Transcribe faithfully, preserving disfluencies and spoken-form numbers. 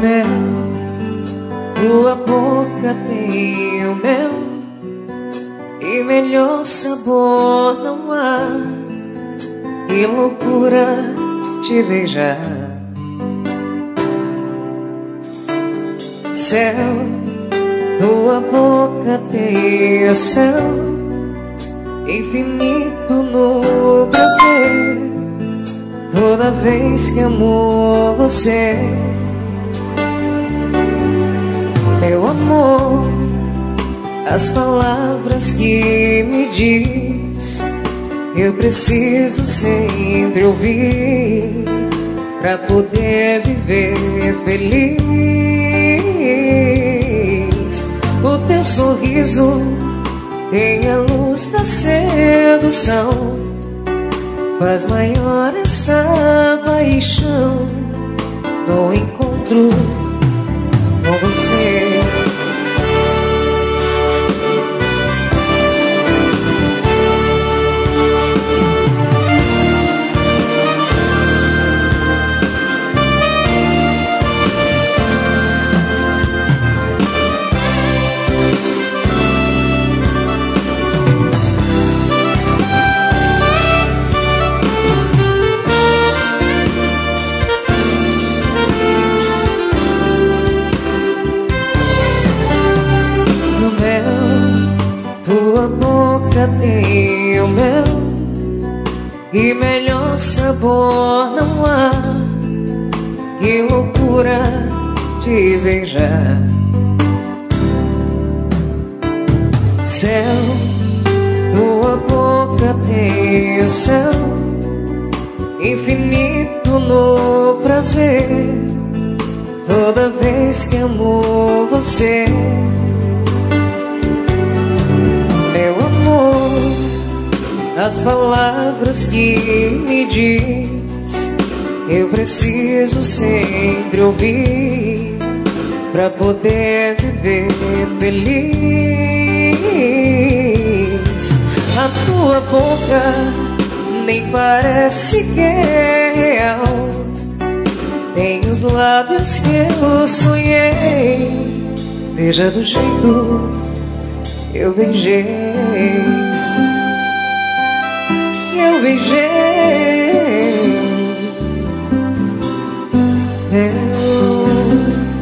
mel, tua boca tem o mel, e melhor sabor não há. Que loucura te beijar. Céu, tua boca tem o céu, infinito no prazer. Toda vez que amo você, meu amor, as palavras que me diz eu preciso sempre ouvir pra poder viver feliz. O teu sorriso tem a luz da sedução, faz maior essa paixão no encontro com você. Tua boca tem o mel, e melhor sabor não há. Que loucura te beijar. Céu, tua boca tem o céu, infinito no prazer. Toda vez que amo você, meu amor, as palavras que me diz eu preciso sempre ouvir pra poder viver feliz. A tua boca nem parece que é real, tem os lábios que eu sonhei. Veja do jeito eu beijei, eu beijei. Eu